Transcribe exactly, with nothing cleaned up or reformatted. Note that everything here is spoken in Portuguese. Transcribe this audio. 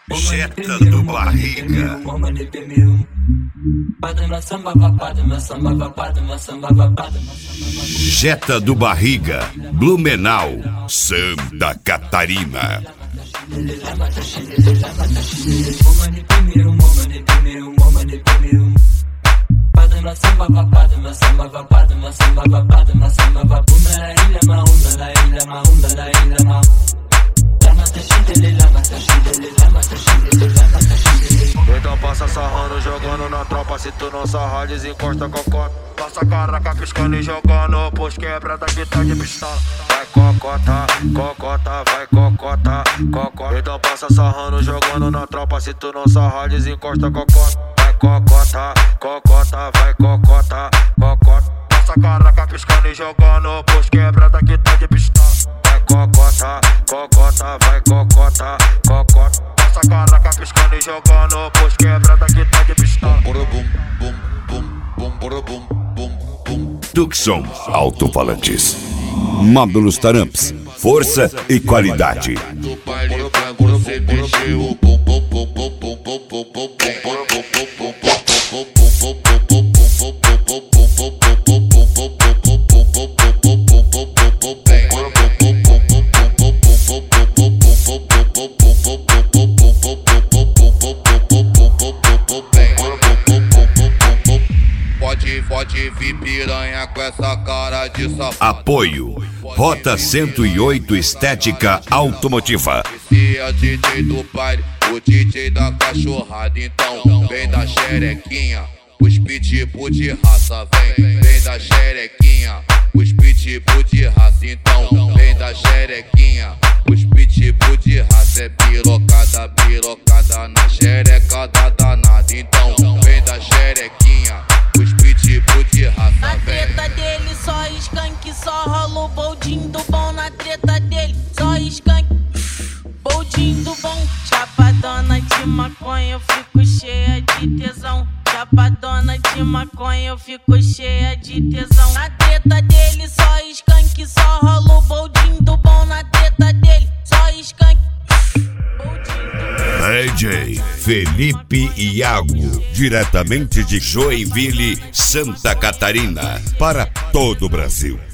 Jeta do Barriga. Jeta do Barriga, Blumenau, Santa Catarina. Então passa sarrando, jogando na tropa. Se tu não sarrar, desencosta cocota. Passa caraca, piscando e jogando. Pois quebra daqui tá de pistola. Vai cocota, cocota, vai cocota, cocota. Então passa sarrando, jogando na tropa. Se tu não sarrar, desencosta cocota. Vai cocota, cocota, vai cocota, cocota. Passa caraca, piscando e jogando. Pois quebra daqui tá de pistola. Vai cocota, cocota, vai cocota, cocota. Passa caraca, piscando e jogando. Pois quebra daqui tá de pistola. Tucson Alto-Falantes, módulos Taramps, força e qualidade. Pode vir piranha com essa cara de safado. Apoio Rota cento e oito Estética Automotiva. Esse é o D J do baile, o D J da cachorrada. Então vem da xerequinha, os pitbull de raça. Vem, vem da xerequinha, os pitbull de raça. Então vem da xerequinha, os pitbull de raça. É pirocada, pirocada na xereca da danada. Então vem da xerequinha, os pitbull de raça. Na treta dele só skunk, só rola o boldinho do bom. Na treta dele só skunk, boldinho do bom. Chapadona de maconha, eu fico cheia de tesão. Chapadona de maconha, eu fico cheia de tesão. Na treta dele só skunk, só rola o boldinho do bom. Na treta dele só skunk, boldinho do bom. D J Felipe Iago, diretamente de Joinville, Santa Catarina, para todo o Brasil.